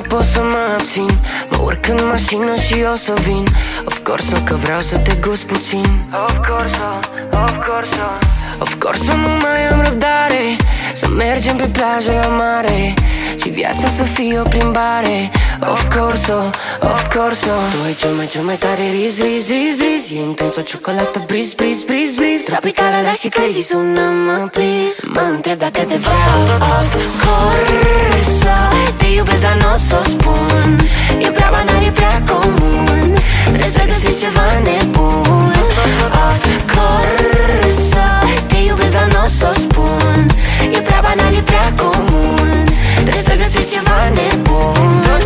pot să mă abțin. Mă urc în mașină și o să vin. Of course, că vreau să te gust puțin. Of course, of course, nu mai am răbdare să mergem pe plajă la mare și viața să fie o plimbare. Of course, tu ai cel mai tare riz. E intens, o ciocolată briz. Tropicală, dar și crazy, sună-mă, please. Mă întreb dacă te vreau. Of course, te iubesc, dar n-o s-o spun. E prea banal, e prea comun. Trebuie să găsești ceva nebun. Of course, te iubesc, dar n-o s-o spun. E prea banal, e prea comun. Trebuie să găsești ceva nebun.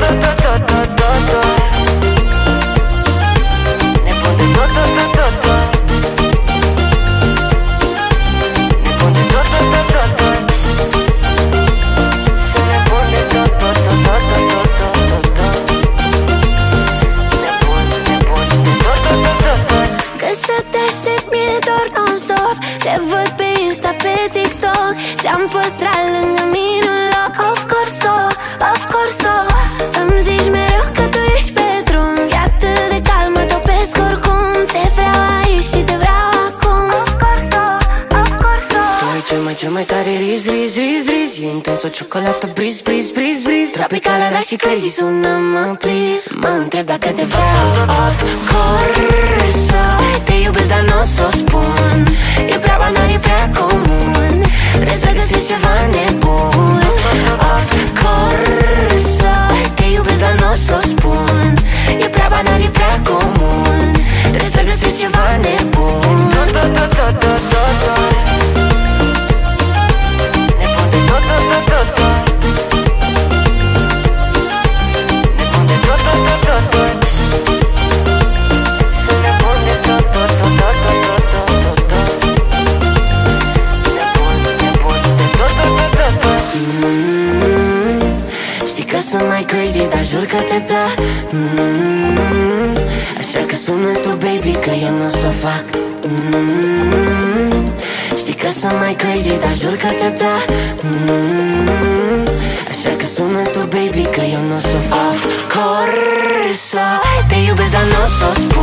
Te văd pe Insta, pe TikTok. Ți-am păstrat lângă mine un loc. Of course, îmi zici mereu că tu ești pe drum. E atât de calm, mă topesc oricum. Te vreau aici și te vreau acum. Of course. Tu ai cel mai tare riz. E intens, o ciocolată briz. Tropicală, dar și crazy, sună-mă, please. Mă întreb dacă te vreau. Of course, te iubesc, dar n-o s-o spun. E prea banal, e prea comun. Trebuie să găsești ceva nebun. Of course, te iubesc, dar n-o s-o spun. E prea banal, e prea comun. Trebuie să găsești ceva nebun. Știi că sunt mai crazy, dar jur că te plac. Așa că sună tu, baby, că eu n-o s-o fac. Știi că sunt mai crazy, dar jur că te plac. Așa că sună tu, baby, că eu n-o s-o fac. Of course, te iubesc, dar n-o s-o spun.